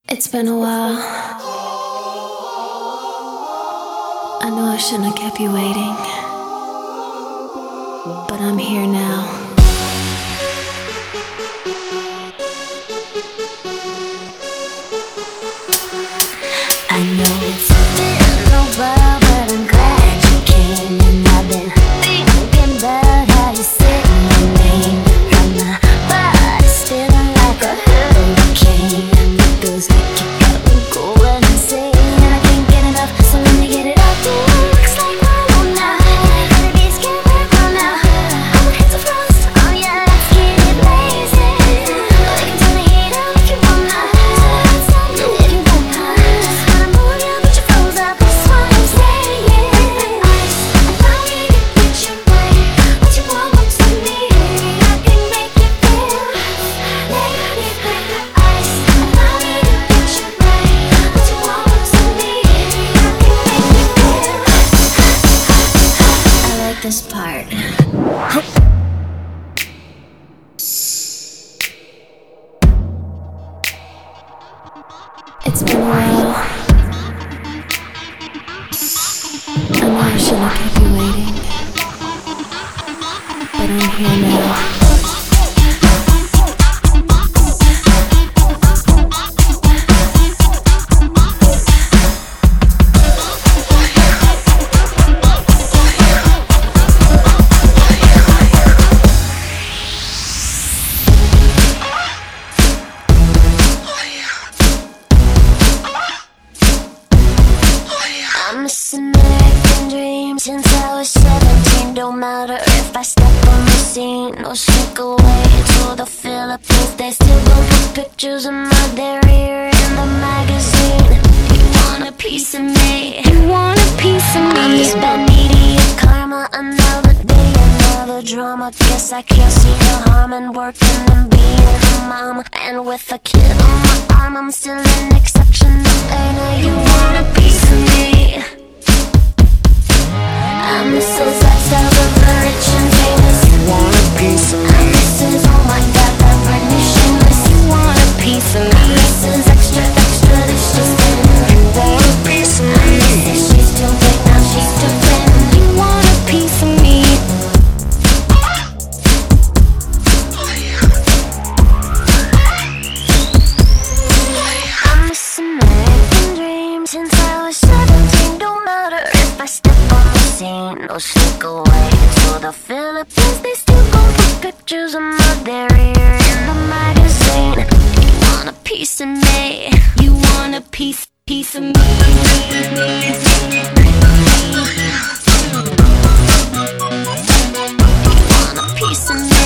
It's been a while. I know I shouldn't have kept you waiting, but I'm here now. I know it's been a while, but I'm glad you came. And I've been thinking about how you said my name. And my body's feeling like a hurricane. It feels like you got me going insane, and I can't get enough, so let me get it out there. Looks like we're alone now. The beats can't work well now. I'ma hit the frost, oh yeah, let's get it blazing. We can turn the heat up if you wanna. Stop it if you wanna. Just wanna move you, but you froze up. That's what I'm saying. Ice, allow me to get you right. What you want looks like me. I can make you feel. Let it be. Ice, allow me to get you right. What you want looks like me. I can make you feel. I like this part. It's been a while. I know I shouldn't have kept you waiting, but I'm here now. I'm missing American dreams since I was 17. Don't matter if I step on the scene or sneak away to the Philippines. They still gon' put pictures of my derriere in the magazine. You want a piece of me? You want a piece of me? I'm just bad needy of karma. Another day, another drama. Guess I can't see the harm in working and being a mom. And with a kid on my arm, I'm still an exceptional earner. You want a piece of me? I'm Mrs. Lifestyle of the rich and famous. You want a piece of me? I'm Mrs. Oh my God, that Britney shameless. You want a piece of me? I'm Mrs. Extra, extra, this just in. You want a piece of I'm me? Mrs. She's too big, now she's too thin. You want a piece of me? I'm missing American dreams since I was 17. Don't matter if I step on the scene or sneak away to the Philippines. They still gon' put pictures of my derriere in the magazine. You want a piece of me? You want a piece of me? You want a piece of me?